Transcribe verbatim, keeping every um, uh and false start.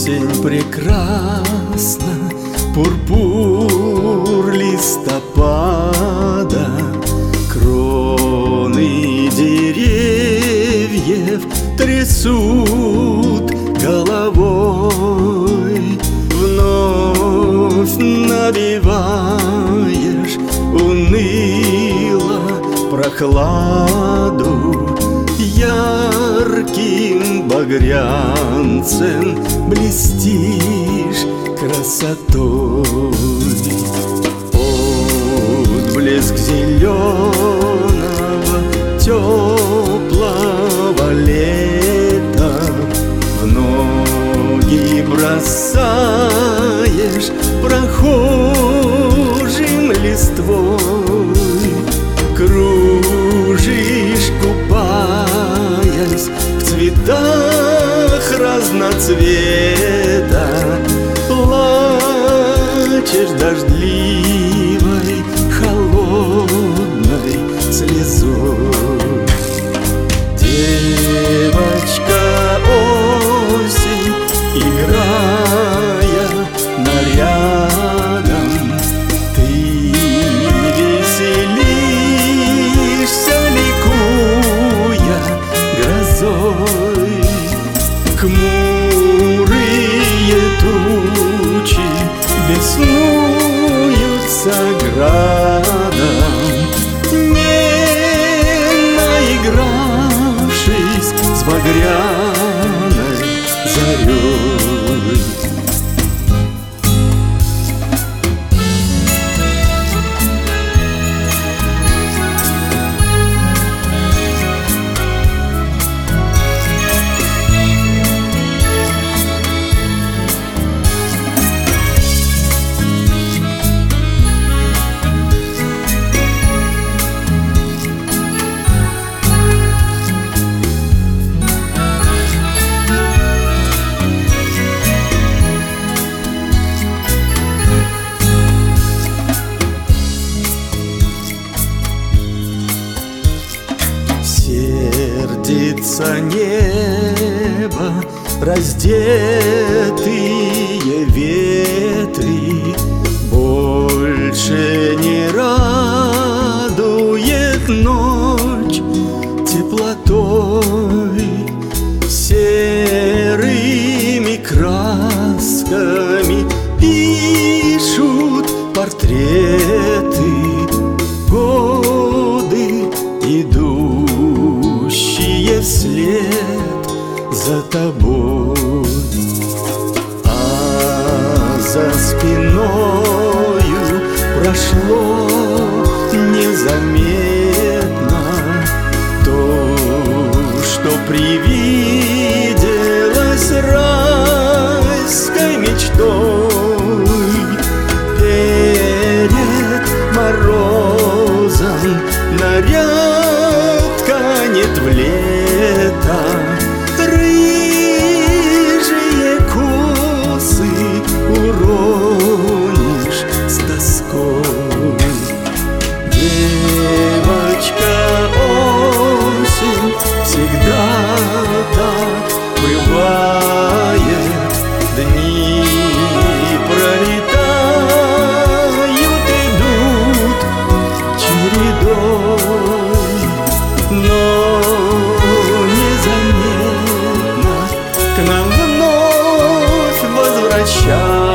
Осень прекрасна, пурпур листопада, кроны деревьев трясут головой. Вновь навеваешь уныло прохладу, ярким багрянцем блестишь красотой. Отблеск зеленого теплого лета в ноги бросаешь прохожим листвой. Кружишь, купаясь в цветах разноцвета, плачешь дождливой, холодной слезой. Девочка осень, играя нарядом, ты веселишься, ликуя грозой. Хмурые тучи беснуются градом, не наигравшись с багряной зарей. Сердится небо, раздетые ветри, больше не радует ночь теплотой. Серыми красками пишут портреты годы, идущие вслед за тобой. А за спиною прошло незаметно то, что привиделось райской мечтой. Перед морозом наряд канет в лето, рыжие косы уронишь с тоской. Девочка осень, всегда так бывает, дни пролетают, идут чередой, но незаметно к нам вновь возвращаются